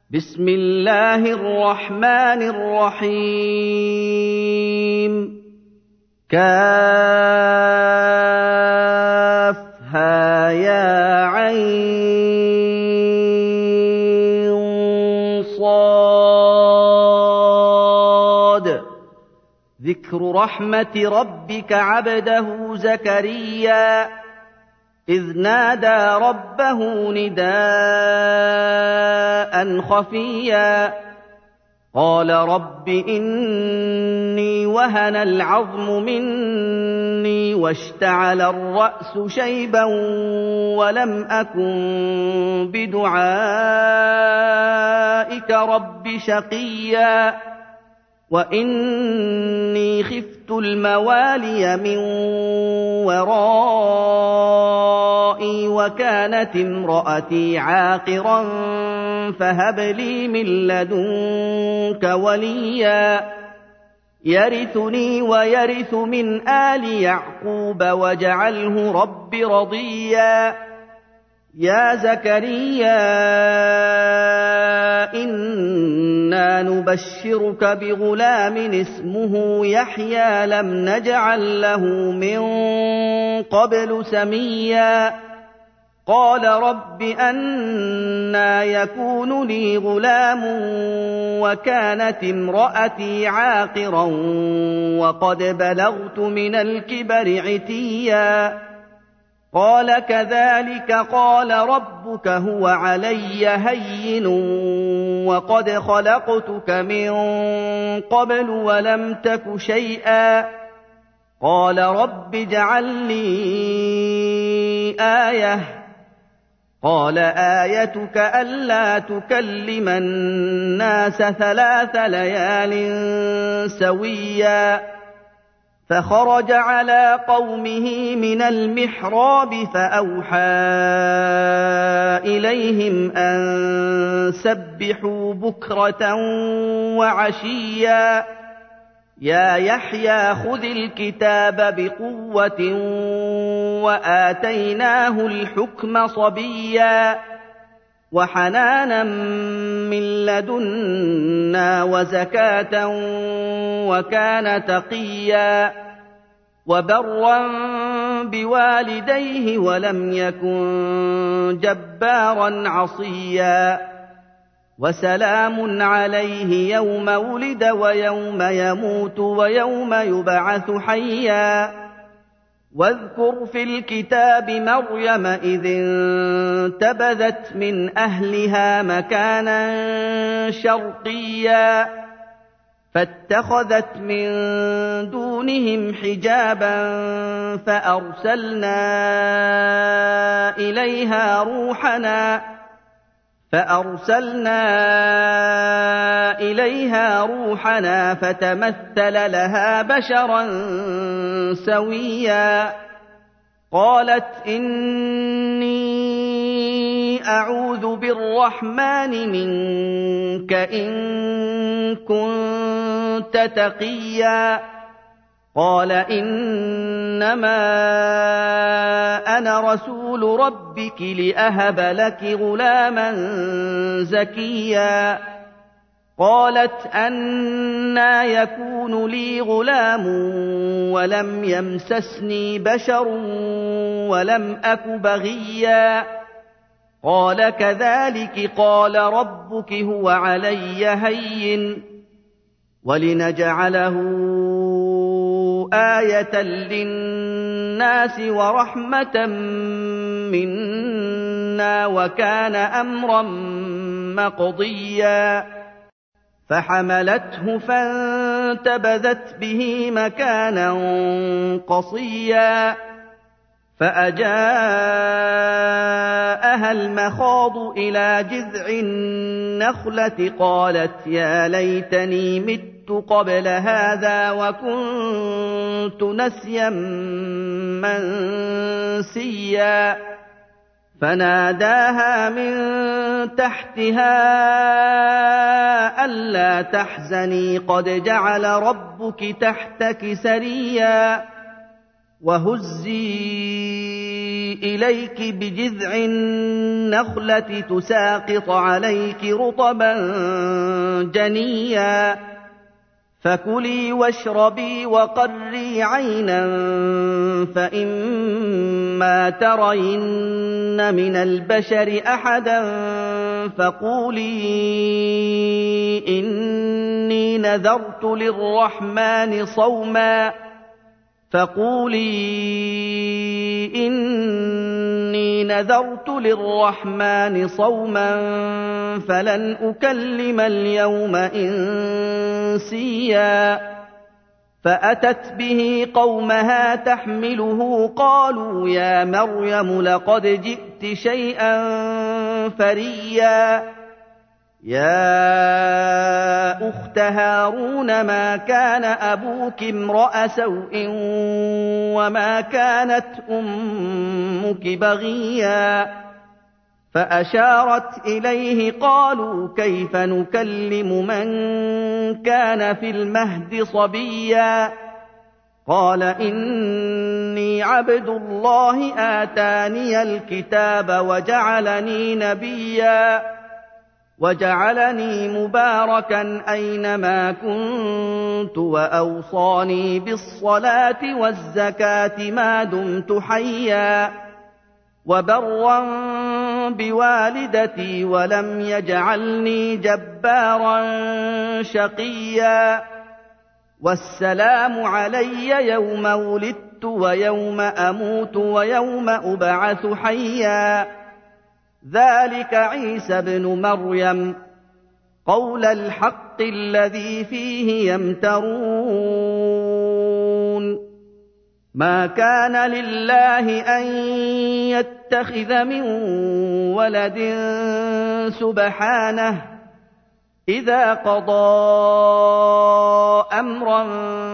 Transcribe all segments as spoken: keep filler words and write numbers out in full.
بسم الله الرحمن الرحيم كافها يا عين صاد ذكر رحمة ربك عبده زكريا إذ نادى ربه نداء خفيا قال رب إني وهن العظم مني واشتعل الرأس شيبا ولم أكن بدعائك رب شقيا وإني خفت الموالي من ورائي وكانت امرأتي عاقرا فهب لي من لدنك وليا يرثني ويرث من آل يعقوب واجعله رب رضيا يا زكريا إنا نبشرك بغلام اسمه يحيى لم نجعل له من قبل سميا قال رب أنى يكون لي غلام وكانت امرأتي عاقرا وقد بلغت من الكبر عتيا قال كذلك قال ربك هو علي هين وقد خلقتك من قبل ولم تك شيئا قال رب اجعل لي آية قال آيتك ألا تكلم الناس ثلاث ليال سويا فخرج على قومه من المحراب فأوحى إليهم أن سبحوا بكرة وعشيا يا يحيى خذ الكتاب بقوة وآتيناه الحكم صبيا وحنانا من لدنا وزكاة وكان تقيا وبرا بوالديه ولم يكن جبارا عصيا وسلام عليه يوم ولد ويوم يموت ويوم يبعث حيا واذكر في الكتاب مريم إذ انتبذت من أهلها مكانا شرقيا فاتخذت من دونهم حجابا فأرسلنا إليها روحنا فأرسلنا إليها روحنا فتمثل لها بشرا سويا قالت إني أعوذ بالرحمن منك إن كنت تقيا قال إنما أنا رسول ربك لأهب لك غلاما زكيا قالت أنى يكون لي غلام ولم يمسسني بشر ولم أك بغيا قال كذلك قال ربك هو علي هين ولنجعله آية للناس ورحمة منا وكان أمرا مقضيا فحملته فانتبذت به مكانا قصيا فأجاءها المخاض إلى جذع النخلة قالت يا ليتني مت قبل هذا وكنت نسيا منسيا فناداها من تحتها ألا تحزني قد جعل ربك تحتك سريا وهزي إليك بجذع النخلة تساقط عليك رطبا جنيا فكلي واشربي وقري عينا فإما ترين من البشر أحدا فقولي إني نذرت للرحمن صوما فقولي إني نذرت للرحمن صوما فلن أكلم اليوم إنسيا فأتت به قومها تحمله قالوا يا مريم لقد جئت شيئا فريا يا أخت هارون ما كان أبوك امرأ سوء وما كانت أمك بغيا فأشارت إليه قالوا كيف نكلم من كان في المهد صبيا قال إني عبد الله آتاني الكتاب وجعلني نبيا وجعلني مباركا أينما كنت وأوصاني بالصلاة والزكاة ما دمت حيا وبرا بوالدتي ولم يجعلني جبارا شقيا والسلام علي يوم ولدت ويوم أموت ويوم أبعث حيا ذلك عيسى ابن مريم قول الحق الذي فيه يمترون ما كان لله أن يتخذ من ولد سبحانه إذا قضى أمرا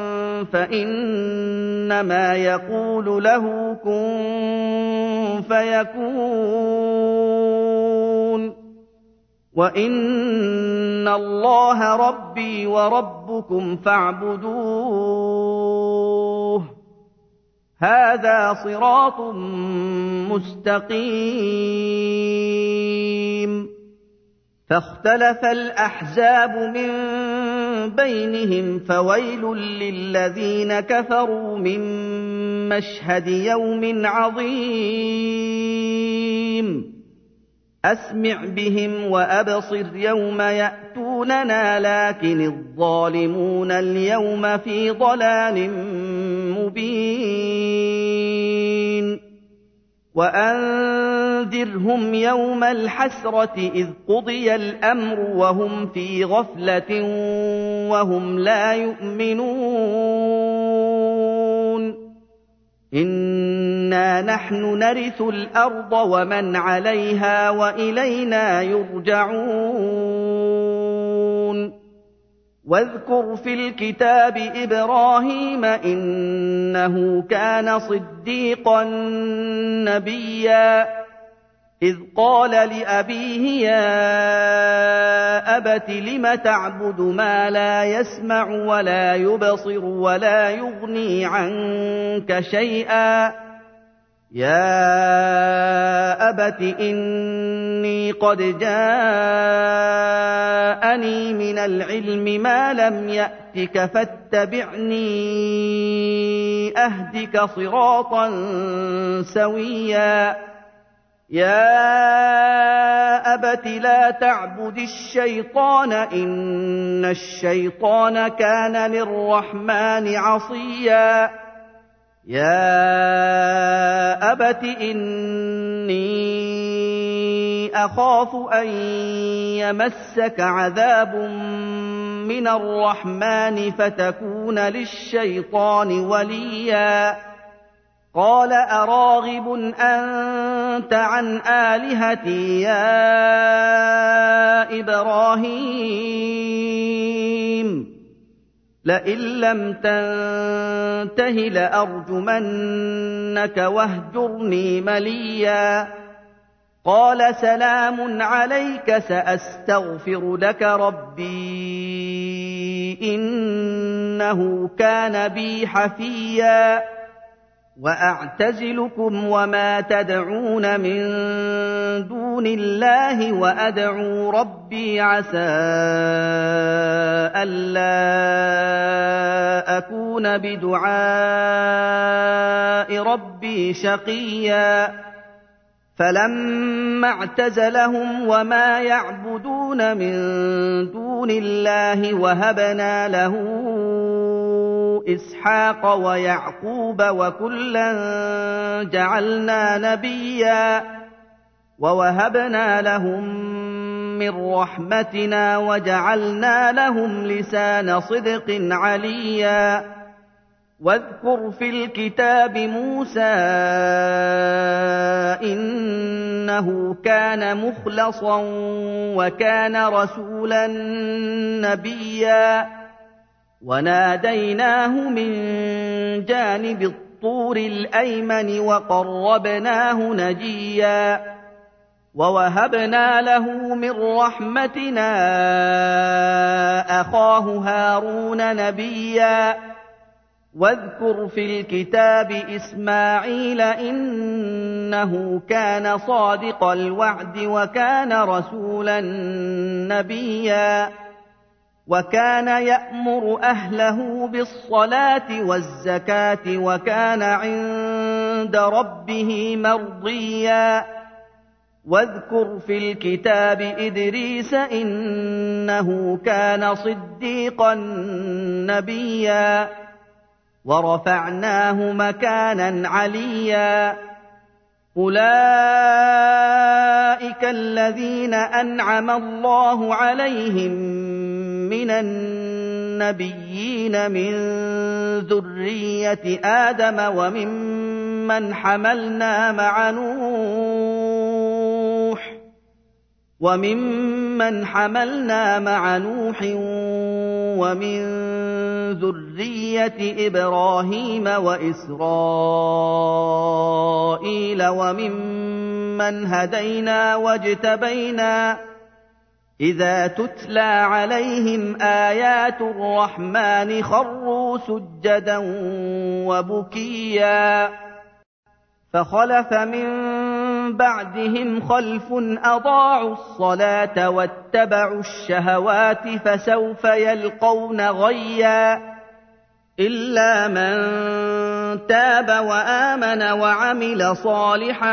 فإنما يقول له كن فيكون وإن الله ربي وربكم فاعبدوه هذا صراط مستقيم فاختلف الأحزاب من بينهم فويل للذين كفروا من مشهد يوم عظيم أسمع بهم وأبصر يوم يأتوننا لكن الظالمون اليوم في ضلال مبين وأنذرهم يوم الحسرة إذ قضي الأمر وهم في غفلة وهم لا يؤمنون إنا نحن نرث الأرض ومن عليها وإلينا يرجعون واذكر في الكتاب إبراهيم إنه كان صديقا نبيا إذ قال لأبيه يا أبت لم تعبد ما لا يسمع ولا يبصر ولا يغني عنك شيئا يا أبت إني قد جاءني من العلم ما لم يأتك فاتبعني أهدك صراطا سويا يا أبت لا تعبد الشيطان إن الشيطان كان للرحمن عصيا يا أبت إني أخاف أن يمسك عذاب من الرحمن فتكون للشيطان وليا قال أراغب أنت عن آلهتي يا إبراهيم لئن لم تنته لأرجمنك واهجرني مليا قال سلام عليك سأستغفر لك ربي إنه كان بي حفيا وأعتزلكم وما تدعون من دون الله وأدعو ربي عسى ألا أكون بدعاء ربي شقيا فلما اعتزلهم وما يعبدون من دون الله وهبنا له إسحاق ويعقوب وكلا جعلنا نبيا ووهبنا لهم من رحمتنا وجعلنا لهم لسان صدق عليا واذكر في الكتاب موسى إنه كان مخلصا وكان رسولا نبيا وناديناه من جانب الطور الأيمن وقربناه نجيا ووهبنا له من رحمتنا أخاه هارون نبيا واذكر في الكتاب إسماعيل إنه كان صادق الوعد وكان رسولا نبيا وكان يأمر أهله بالصلاة والزكاة وكان عند ربه مرضيا واذكر في الكتاب إدريس إنه كان صديقا نبيا ورفعناه مكانا عليا أولئك الذين أنعم الله عليهم من النبيين من ذرية آدم وممن حملنا مع نوح وممن حملنا مع نوح ومن ذرية إبراهيم وإسرائيل وممن هدينا واجتبينا إذا تتلى عليهم آيات الرحمن خروا سجدا وبكيا فخلف من بعدهم خلف أضاعوا الصلاة واتبعوا الشهوات فسوف يلقون غيا إلا من تاب وآمن وعمل صالحا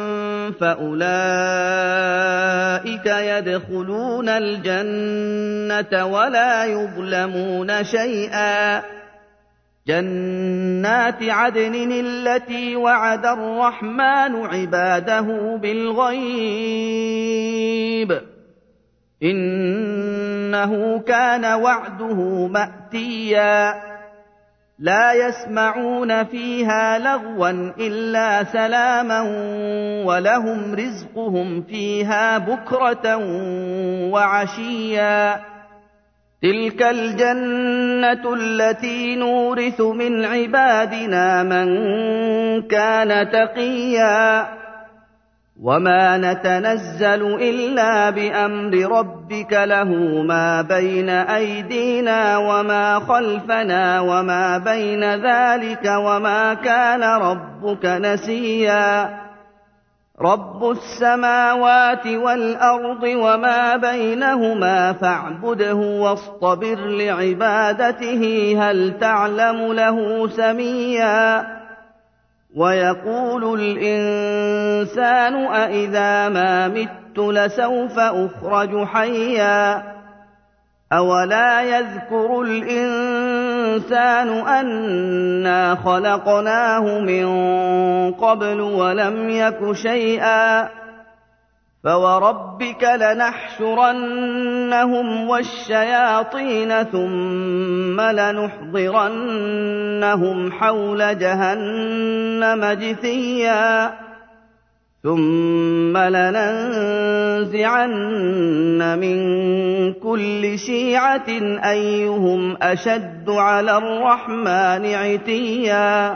فأولئك يدخلون الجنة ولا يظلمون شيئا جنات عدن التي وعد الرحمن عباده بالغيب إنه كان وعده مأتيا لا يسمعون فيها لغوا إلا سلاما ولهم رزقهم فيها بكرة وعشيا تلك الجنة التي نورث من عبادنا من كان تقيا وما نتنزل إلا بأمر ربك له ما بين أيدينا وما خلفنا وما بين ذلك وما كان ربك نسيا رب السماوات والأرض وما بينهما فاعبده واصطبر لعبادته هل تعلم له سميا ويقول الإنسان أإذا ما مت لسوف أخرج حيا أولا يذكر الإنسان أنا خلقناه من قبل ولم يك شيئا فوربك لنحشرنهم والشياطين ثم لنحضرنهم حول جهنم جثيا ثم لننزعن من كل شيعة أيهم أشد على الرحمن عتيا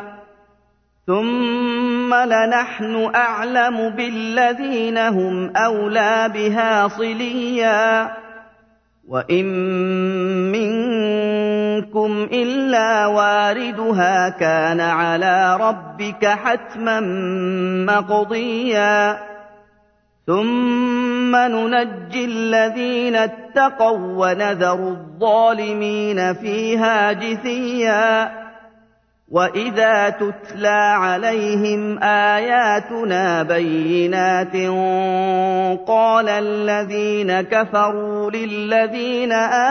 ثم لنحن أعلم بالذين هم أولى بها صليا وإن منكم مِنكُمْ إِلَّا وَارِدُهَا كَانَ عَلَىٰ رَبِّكَ حَتْمًا مَّقْضِيًّا ثُمَّ نُنَجِّي الَّذِينَ اتَّقَوا وَّنَذَرُ الظَّالِمِينَ فِيهَا جِثِيًّا وَإِذَا تُتْلَىٰ عَلَيْهِمْ آيَاتُنَا بَيِّنَاتٍ قَالَ الَّذِينَ كَفَرُوا لِلَّذِينَ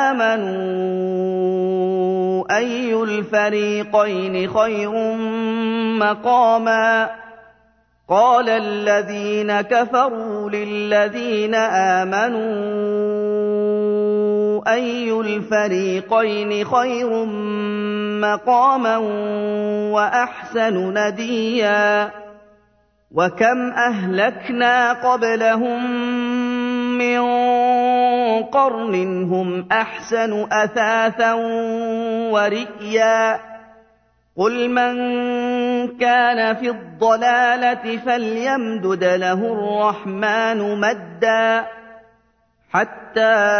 آمَنُوا أَيُّ الْفَرِيقَيْنِ خَيْرٌ مَّقَامًا قَالَ الَّذِينَ كَفَرُوا لِلَّذِينَ آمَنُوا أَيُّ الْفَرِيقَيْنِ خَيْرٌ مَّقَامًا وَأَحْسَنُ نَدِيًّا وَكَمْ أَهْلَكْنَا قَبْلَهُم مِّن قَرْنٍ هُمْ أَحْسَنُ أَثَاثًا وَرِئْيًا قُلْ مَن كَانَ فِي الضَّلَالَةِ فَلْيَمْدُدْ لَهُ الرَّحْمَٰنُ مَدًّا حَتَّىٰ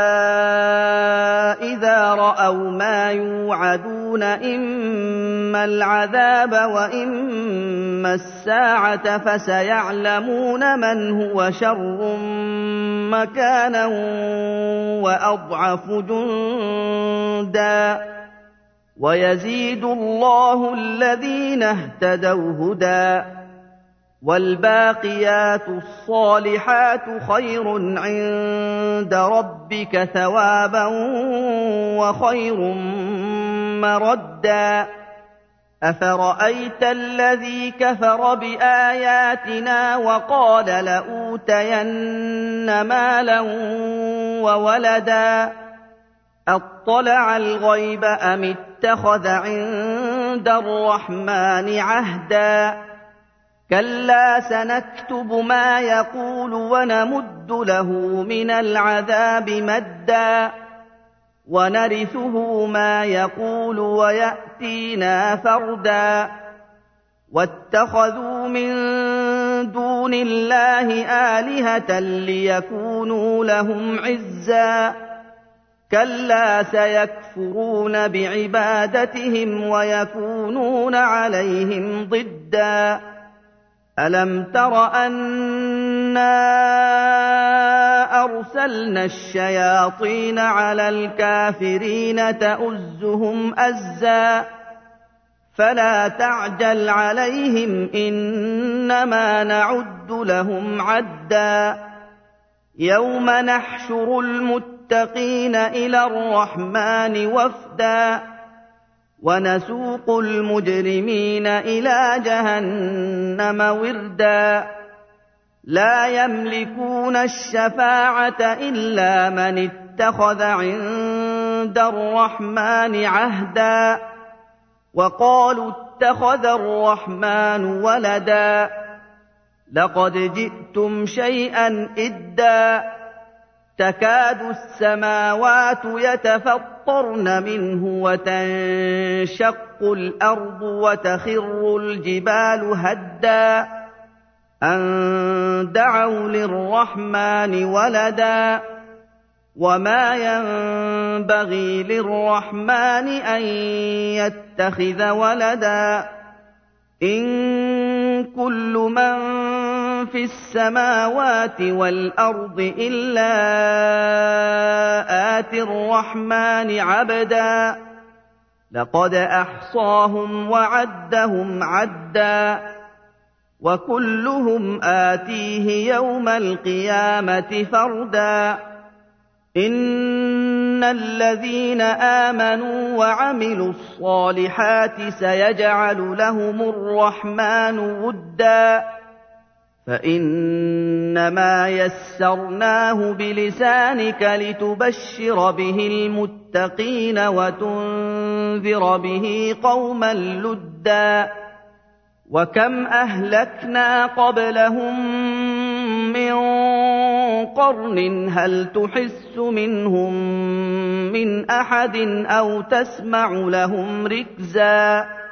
إِذَا رَأَوْا مَا يُوعَدُونَ إِمَّا الْعَذَابَ وَإِمَّا السَّاعَةَ فَسَيَعْلَمُونَ مَنْ هُوَ شَرٌّ مَّكَانًا وَأَضْعَفُ جُندًا وَيَزِيدُ اللَّهُ الَّذِينَ اهْتَدَوْا هُدًى وَالْبَاقِيَاتُ الصَّالِحَاتُ خَيْرٌ عِندَ رَبِّكَ ثَوَابًا وَخَيْرٌ مَّرَدًّا أَفَرَأَيْتَ الَّذِي كَفَرَ بِآيَاتِنَا وَقَالَ لَأُوتَيَنَّ مَالًا وَوَلَدًا أَطَّلَعَ الْغَيْبَ أَمِ اتَّخَذَ عِندَ الرَّحْمَٰنِ عَهْدًا كَلَّا سَنَكْتُبُ مَا يَقُولُ وَنَمُدُّ لَهُ مِنَ الْعَذَابِ مَدًّا وَنَرِثُهُ مَا يَقُولُ وَيَأْتِينَا فَرْدًا وَاتَّخَذُوا مِن دُونِ اللَّهِ آلِهَةً لِّيَكُونُوا لَهُمْ عِزًّا كَلَّا سَيَكْفُرُونَ بِعِبَادَتِهِمْ وَيَكُونُونَ عَلَيْهِمْ ضِدًّا أَلَمْ تَرَ أَنَّا أَرْسَلْنَا الشَّيَاطِينَ عَلَى الْكَافِرِينَ تَؤُزُّهُمْ أَزًّا فَلَا تَعْجَلْ عَلَيْهِمْ إِنَّمَا نَعُدُّ لَهُمْ عَدًّا يَوْمَ نَحْشُرُ الْمُتَّقِينَ إِلَى الرَّحْمَٰنِ وَفْدًا وَنَسُوقُ الْمُجْرِمِينَ إِلَىٰ جَهَنَّمَ وِرْدًا لَّا يَمْلِكُونَ الشَّفَاعَةَ إِلَّا مَنِ اتَّخَذَ عِندَ الرَّحْمَٰنِ عَهْدًا وَقَالُوا اتَّخَذَ الرَّحْمَٰنُ وَلَدًا لَّقَدْ جِئْتُمْ شَيْئًا إِدًّا تَكَادُ السَّمَاوَاتُ يَتَفَطَّرْنَ مِنْهُ وَتَنشَقُّ الْأَرْضُ وَتَخِرُّ الْجِبَالُ هَدًّا أَن دَعَوْا لِلرَّحْمَٰنِ وَلَدًا وَمَا يَنبَغِي لِلرَّحْمَٰنِ أَن يَتَّخِذَ وَلَدًا إِن كُلُّ مَن فِي السَّمَاوَاتِ وَالْأَرْضِ إِلَّا آتِي الرَّحْمَٰنِ عَبْدًا لَّقَدْ أَحْصَاهُمْ وَعَدَّهُمْ عَدًّا وَكُلُّهُمْ آتِيهِ يَوْمَ الْقِيَامَةِ فَرْدًا إِنَّ الَّذِينَ آمَنُوا وَعَمِلُوا الصَّالِحَاتِ سَيَجْعَلُ لَهُمُ الرَّحْمَٰنُ وُدًّا فَإِنَّمَا يَسَّرْنَاهُ بِلِسَانِكَ لِتُبَشِّرَ بِهِ الْمُتَّقِينَ وَتُنذِرَ بِهِ قَوْمًا لُّدًّا وَكَمْ أَهْلَكْنَا قَبْلَهُم مِّن قَرْنٍ هَلْ تُحِسُّ مِنْهُم مِّنْ أَحَدٍ أَوْ تَسْمَعُ لَهُمْ رِكْزًا